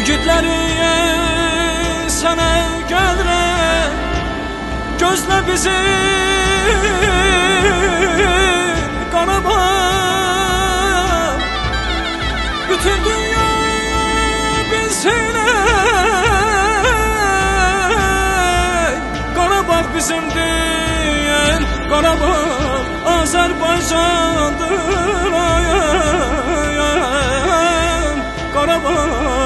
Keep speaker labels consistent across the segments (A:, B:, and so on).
A: İgidlərin sənə gəlirəm, gözlə bizi Qarabağ. Bütün dünya bilsin Qarabağ bizimdir, Qarabağ Azərbaycandır. Qarabağ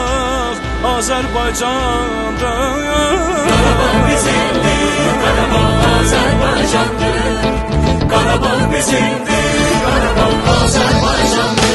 A: Azərbaycandır.
B: Qarabağ bizimdir, Qarabağ Azərbaycandır. Qarabağ bizimdir, Qarabağ Azərbaycandır.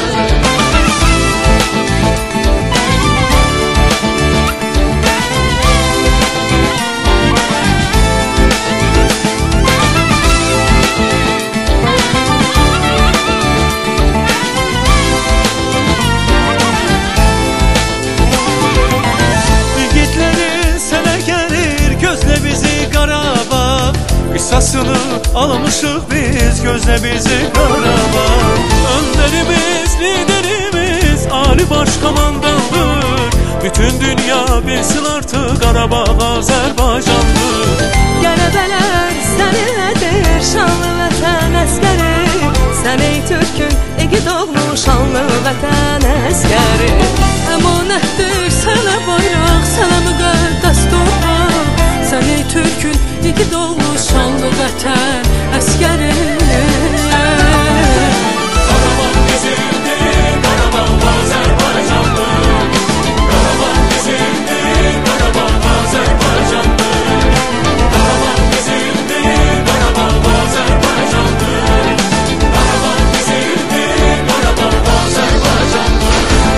A: Qisasını almışıq biz, gözlə bizi Qarabağ. Önderimiz, liderimiz Ali Baş Komandandır. Bütün dünya bilsin artıq Qarabağ Azərbaycandır.
C: Qələbələr səninlədir, şanlı vətən əskəri. Sən ey Türkün, igid oğlu, şanlı vətən əskəri. Əmanətdir sənə bayraq, sənə müqəddəs torpaq. Sən ey Türkün, igid oğlu, şanlı vətən əskəri.
B: Qarabağ bizimdir, Qarabağ Azərbaycandır. Qarabağ bizimdir, Qarabağ Azərbaycandır. Qarabağ bizimdir, Qarabağ Azərbaycandır. Qarabağ bizimdir, Qarabağ Azərbaycandır.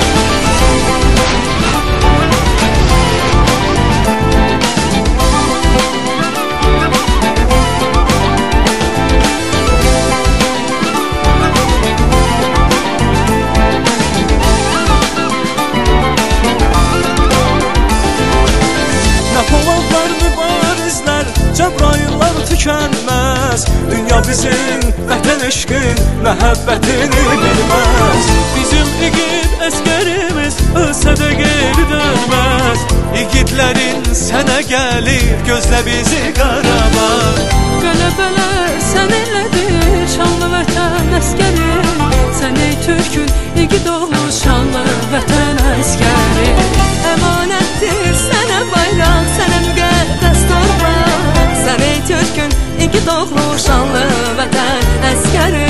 A: Cəbrayıllar tükənməz. Dünya bizim vətən eşqin məhəbbətini bilməz. Bizim igid əskərimiz ölsə də geri dönməz. İgidlərin sənə gəlir, gözlə bizi Qarabağ.
C: Qələbələr səninlədir, şanlı vətən əskəri. Sən ey Türkün, igid oğlu, şanlı vətən əskəri. Əmanətdir sənə bayraq, sənə müqəddəs torpaq. Sən ey Türkün, igid oğlu, şanlı vətən əskəri.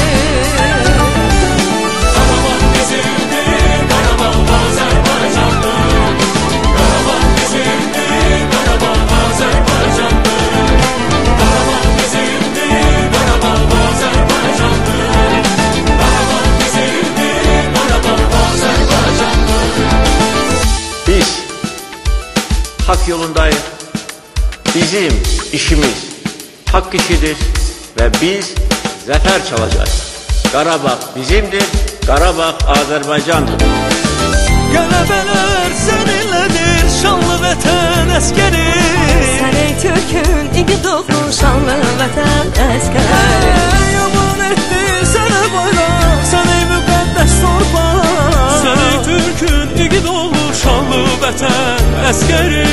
B: Qarabağ bizimdir, Qarabağ Azərbaycandır. Qarabağ bizimdir, Qarabağ Azərbaycandır. Qarabağ bizimdir, Qarabağ Azərbaycandır. Qarabağ bizimdir, Qarabağ Azərbaycandır.
D: Biz hak yolundayız. Bizim işimiz hak işidir ve biz zafer çalacağız. Qarabağ bizimdir, Qarabağ Azərbaycandır.
A: Qələbələr səninlədir, şanlı vətən əskəri.
C: Sən ey Türkün, igid oğlu, şanlı vətən əskəri.
A: Əmanətdir sənə bayraq, sən ey müqəddəs torpaq. Sən ey Türkün, igid oğlu, şanlı vətən əskəri.